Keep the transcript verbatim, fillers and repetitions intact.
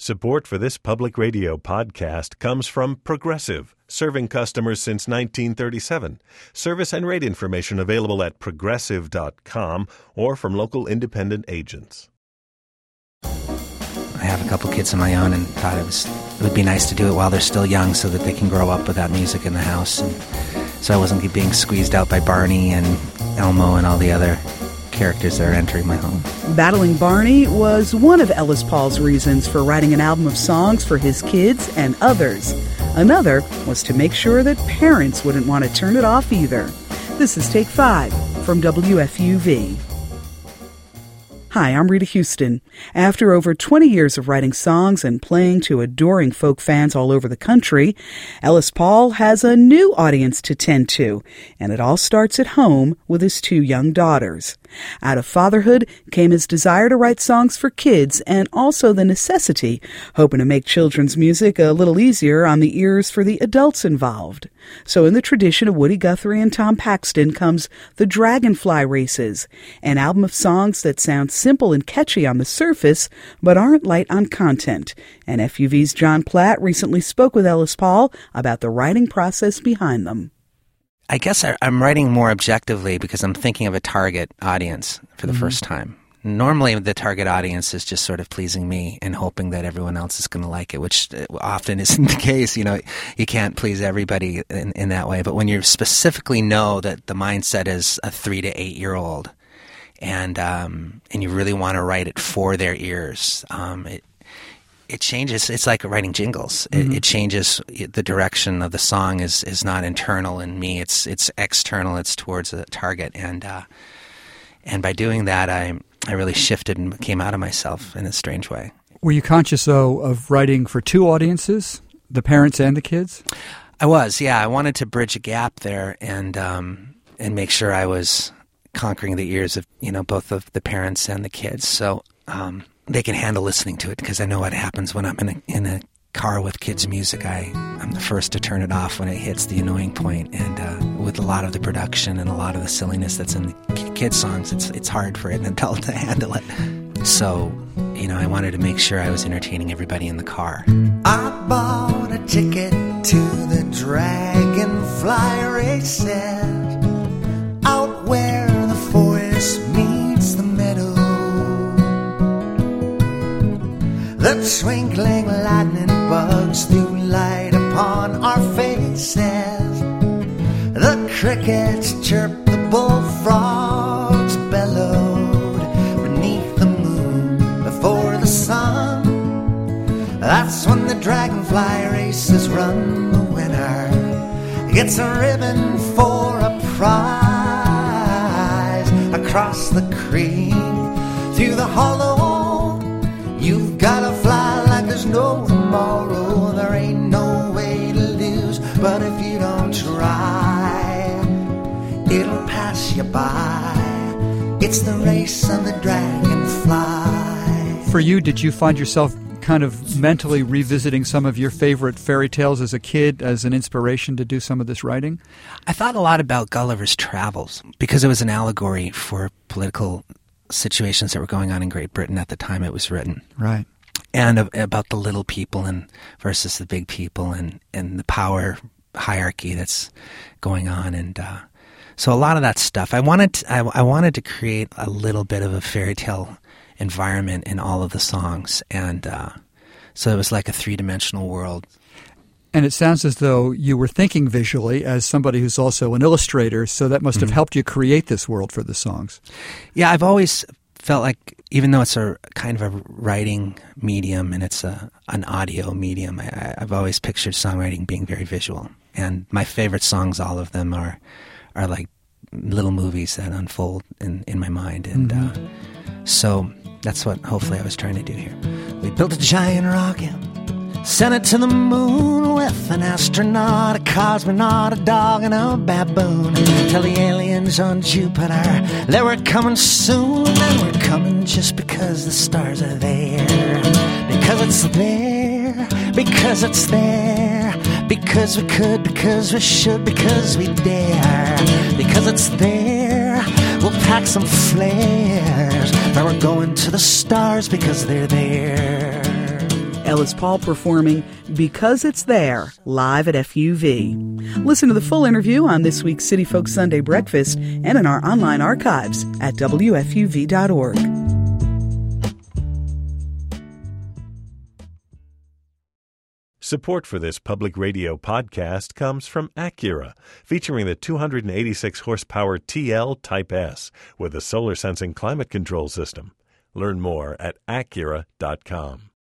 Support for this public radio podcast comes from Progressive, serving customers since nineteen thirty-seven. Service and rate information available at progressive dot com or from local independent agents. I have a couple kids of my own and thought it was it would be nice to do it while they're still young so that they can grow up without music in the house. And so I wasn't being squeezed out by Barney and Elmo and all the other characters that are entering my home. Battling Barney was one of Ellis Paul's reasons for writing an album of songs for his kids and others. Another was to make sure that parents wouldn't want to turn it off either. This is Take Five from W F U V. Hi, I'm Rita Houston. After over twenty years of writing songs and playing to adoring folk fans all over the country, Ellis Paul has a new audience to tend to, and it all starts at home with his two young daughters. Out of fatherhood came his desire to write songs for kids and also the necessity, hoping to make children's music a little easier on the ears for the adults involved. So in the tradition of Woody Guthrie and Tom Paxton comes The Dragonfly Races, an album of songs that sound simple and catchy on the surface, but aren't light on content. And F U V's John Platt recently spoke with Ellis Paul about the writing process behind them. I guess I, I'm writing more objectively because I'm thinking of a target audience for the mm-hmm. first time. Normally, the target audience is just sort of pleasing me and hoping that everyone else is going to like it, which often isn't the case. You know, you can't please everybody in, in that way. But when you specifically know that the mindset is a three to eight year old, and um, and you really want to write it for their ears, um, it it changes. It's like writing jingles. Mm-hmm. It, it changes. The direction of the song is is not internal in me. It's it's external. It's towards the target, and uh, and by doing that, I. I really shifted and came out of myself in a strange way. Were you conscious, though, of writing for two audiences, the parents and the kids? I was, yeah. I wanted to bridge a gap there and um, and make sure I was conquering the ears of, you know, both of the parents and the kids, so um, they can handle listening to it. Because I know what happens when I'm in a in a car with kids' music. I I'm the first to turn it off when it hits the annoying point. And uh, with a lot of the production and a lot of the silliness that's in the kids' songs, it's it's hard for an adult to handle it. So, you know, I wanted to make sure I was entertaining everybody in the car. I bought a ticket to the Dragonfly Races, out where the forest meets the meadow. The twinkling lightning bugs threw light upon our faces. The crickets chirped, the bullfrogs bellowed beneath the moon before the sun. That's when the dragonfly races run. The winner gets a ribbon for a prize. Across the creek, through the hollow, you've gotta fly like there's no tomorrow. There ain't no way to lose, but if you don't try, it'll pass you by. It's the race of the dragonfly. For you, did you find yourself kind of mentally revisiting some of your favorite fairy tales as a kid as an inspiration to do some of this writing? I thought a lot about Gulliver's Travels because it was an allegory for political situations that were going on in Great Britain at the time it was written. Right. And about the little people and versus the big people and, and the power hierarchy that's going on. And uh, so a lot of that stuff, I wanted to, I, I wanted to create a little bit of a fairy tale environment in all of the songs. And uh, so it was like a three-dimensional world. And it sounds as though you were thinking visually as somebody who's also an illustrator, so that must have mm-hmm. helped you create this world for the songs. Yeah, I've always felt like, even though it's a kind of a writing medium and it's a an audio medium, I, I've always pictured songwriting being very visual. And my favorite songs, all of them, are are like little movies that unfold in, in my mind. And mm-hmm. uh, so that's what hopefully I was trying to do here. We built a giant rocket, sent it to the moon with an astronaut, a cosmonaut, a dog, and a baboon. Tell the aliens on Jupiter that we're coming soon, and we're coming just because the stars are there. Because it's there, because it's there, because we could, because we should, because we dare. Because it's there, we'll pack some flares, but we're going to the stars because they're there. Ellis Paul performing Because It's There, live at F U V. Listen to the full interview on this week's City Folk Sunday Breakfast and in our online archives at W F U V dot org. Support for this public radio podcast comes from Acura, featuring the two hundred eighty-six horsepower T L Type S with a solar sensing climate control system. Learn more at Acura dot com.